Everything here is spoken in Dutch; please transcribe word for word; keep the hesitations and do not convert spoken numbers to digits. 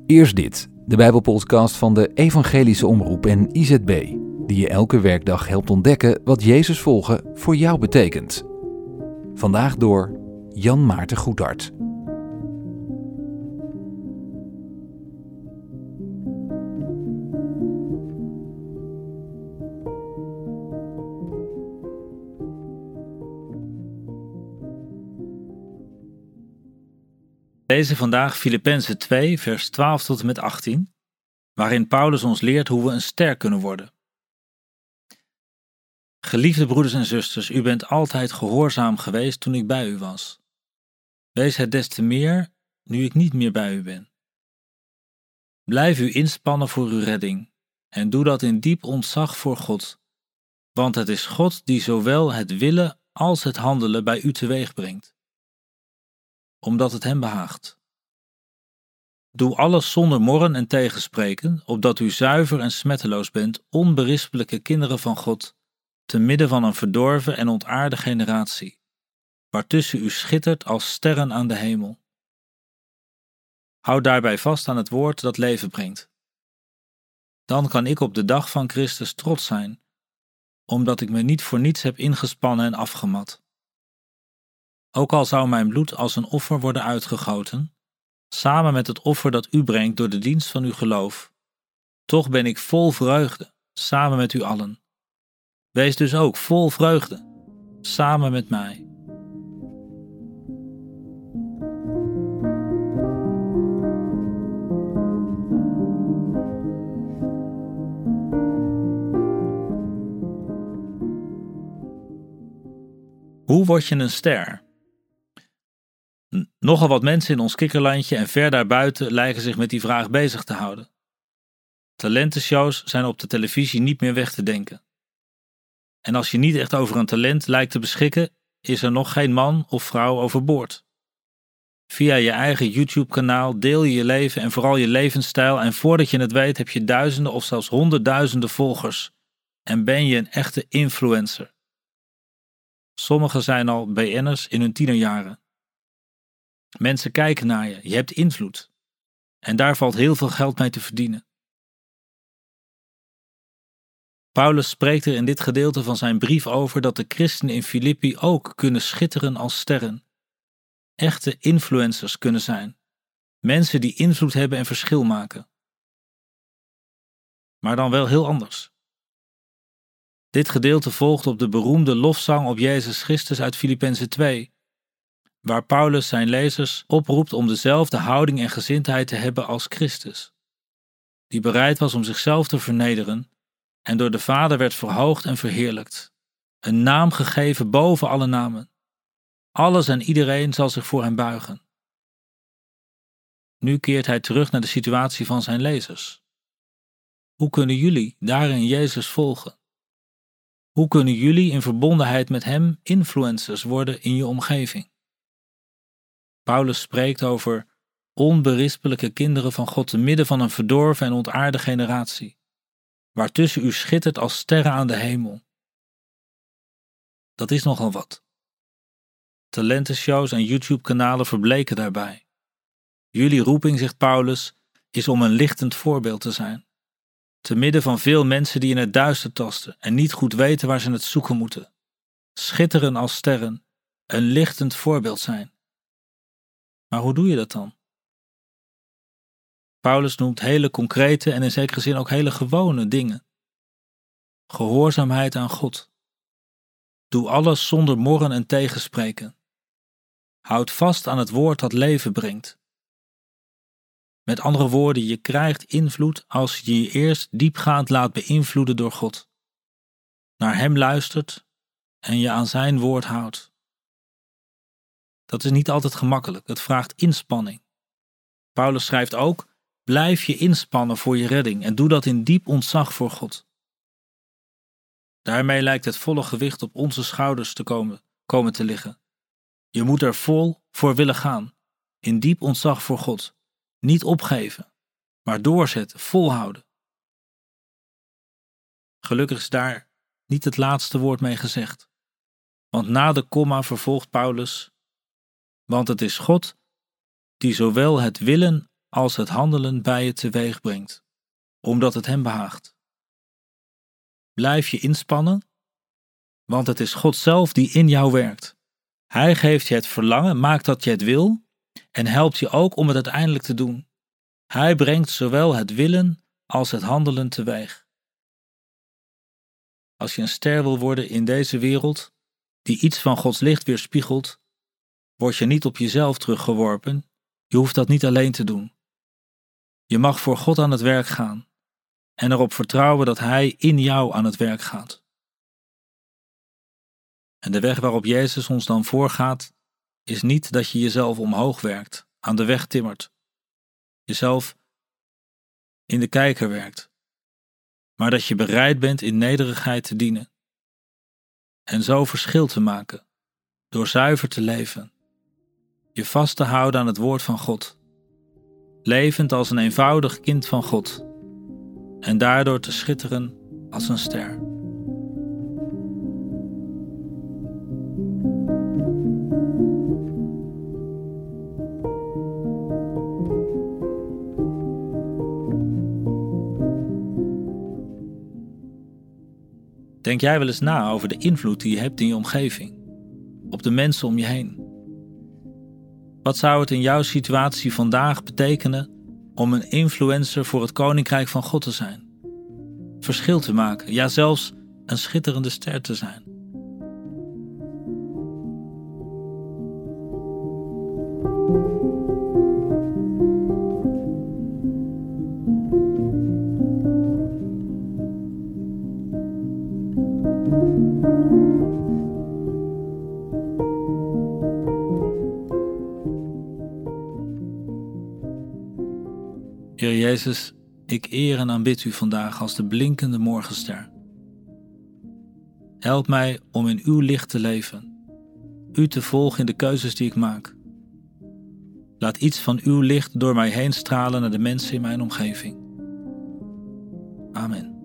Eerst dit, de Bijbelpodcast van de Evangelische Omroep en I Z B, die je elke werkdag helpt ontdekken wat Jezus volgen voor jou betekent. Vandaag door Jan Maarten Goedhart. We lezen vandaag Filippenzen twee, vers twaalf tot en met achttien, waarin Paulus ons leert hoe we een ster kunnen worden. Geliefde broeders en zusters, u bent altijd gehoorzaam geweest toen ik bij u was. Wees het des te meer, nu ik niet meer bij u ben. Blijf u inspannen voor uw redding, en doe dat in diep ontzag voor God, want het is God die zowel het willen als het handelen bij u teweeg brengt, omdat het hem behaagt. Doe alles zonder morren en tegenspreken, opdat u zuiver en smetteloos bent, onberispelijke kinderen van God, te midden van een verdorven en ontaarde generatie, waartussen u schittert als sterren aan de hemel. Houd daarbij vast aan het woord dat leven brengt. Dan kan ik op de dag van Christus trots zijn, omdat ik me niet voor niets heb ingespannen en afgemat. Ook al zou mijn bloed als een offer worden uitgegoten, samen met het offer dat u brengt door de dienst van uw geloof, toch ben ik vol vreugde, samen met u allen. Wees dus ook vol vreugde, samen met mij. Hoe word je een ster? Nogal wat mensen in ons kikkerlandje en ver daarbuiten lijken zich met die vraag bezig te houden. Talentenshows zijn op de televisie niet meer weg te denken. En als je niet echt over een talent lijkt te beschikken, is er nog geen man of vrouw overboord. Via je eigen YouTube-kanaal deel je je leven en vooral je levensstijl en voordat je het weet heb je duizenden of zelfs honderdduizenden volgers en ben je een echte influencer. Sommigen zijn al B N'ers in hun tienerjaren. Mensen kijken naar je, je hebt invloed. En daar valt heel veel geld mee te verdienen. Paulus spreekt er in dit gedeelte van zijn brief over dat de christenen in Filippi ook kunnen schitteren als sterren. Echte influencers kunnen zijn. Mensen die invloed hebben en verschil maken. Maar dan wel heel anders. Dit gedeelte volgt op de beroemde lofzang op Jezus Christus uit Filippenzen twee, waar Paulus zijn lezers oproept om dezelfde houding en gezindheid te hebben als Christus, die bereid was om zichzelf te vernederen en door de Vader werd verhoogd en verheerlijkt, een naam gegeven boven alle namen. Alles en iedereen zal zich voor hem buigen. Nu keert hij terug naar de situatie van zijn lezers. Hoe kunnen jullie daarin Jezus volgen? Hoe kunnen jullie in verbondenheid met hem influencers worden in je omgeving? Paulus spreekt over onberispelijke kinderen van God te midden van een verdorven en ontaarde generatie, waartussen u schittert als sterren aan de hemel. Dat is nogal wat. Talentenshows en YouTube-kanalen verbleken daarbij. Jullie roeping, zegt Paulus, is om een lichtend voorbeeld te zijn. Te midden van veel mensen die in het duister tasten en niet goed weten waar ze het zoeken moeten. Schitteren als sterren, een lichtend voorbeeld zijn. Maar hoe doe je dat dan? Paulus noemt hele concrete en in zekere zin ook hele gewone dingen. Gehoorzaamheid aan God. Doe alles zonder morren en tegenspreken. Houd vast aan het woord dat leven brengt. Met andere woorden, je krijgt invloed als je je eerst diepgaand laat beïnvloeden door God. Naar hem luistert en je aan zijn woord houdt. Dat is niet altijd gemakkelijk, het vraagt inspanning. Paulus schrijft ook, blijf je inspannen voor je redding en doe dat in diep ontzag voor God. Daarmee lijkt het volle gewicht op onze schouders te komen, komen te liggen. Je moet er vol voor willen gaan, in diep ontzag voor God. Niet opgeven, maar doorzetten, volhouden. Gelukkig is daar niet het laatste woord mee gezegd. Want na de komma vervolgt Paulus, want het is God die zowel het willen als het handelen bij je teweeg brengt, omdat het hem behaagt. Blijf je inspannen, want het is God zelf die in jou werkt. Hij geeft je het verlangen, maakt dat je het wil en helpt je ook om het uiteindelijk te doen. Hij brengt zowel het willen als het handelen teweeg. Als je een ster wil worden in deze wereld, die iets van Gods licht weerspiegelt, word je niet op jezelf teruggeworpen. Je hoeft dat niet alleen te doen. Je mag voor God aan het werk gaan en erop vertrouwen dat Hij in jou aan het werk gaat. En de weg waarop Jezus ons dan voorgaat, is niet dat je jezelf omhoog werkt, aan de weg timmert, jezelf in de kijker werkt, maar dat je bereid bent in nederigheid te dienen en zo verschil te maken door zuiver te leven, je vast te houden aan het woord van God, levend als een eenvoudig kind van God en daardoor te schitteren als een ster. Denk jij wel eens na over de invloed die je hebt in je omgeving, op de mensen om je heen? Wat zou het in jouw situatie vandaag betekenen om een influencer voor het Koninkrijk van God te zijn? Verschil te maken, ja zelfs een schitterende ster te zijn. Heer Jezus, ik eer en aanbid u vandaag als de blinkende morgenster. Help mij om in uw licht te leven, u te volgen in de keuzes die ik maak. Laat iets van uw licht door mij heen stralen naar de mensen in mijn omgeving. Amen.